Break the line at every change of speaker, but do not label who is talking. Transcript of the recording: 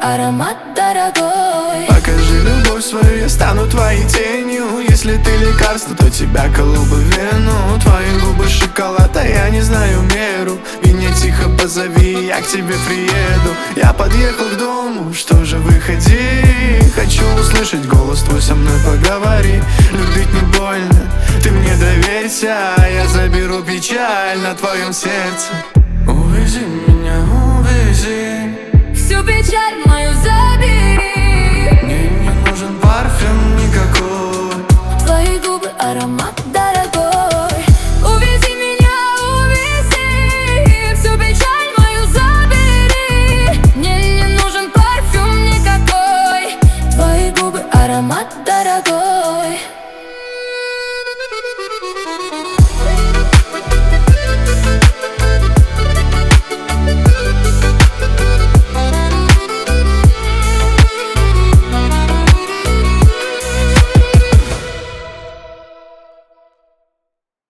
аромат дорогой.
Покажи любовь свою, я стану твоей тенью. Если ты лекарство, то тебя колол бы вену. Твои губы шоколад, а я не знаю меру. Меня тихо позови, я к тебе приеду. Я подъехал к дому, что же выходи. Хочу услышать голос твой, со мной поговори. Любить не больно, ты мне доверься, а я заберу печаль на твоем сердце. Увези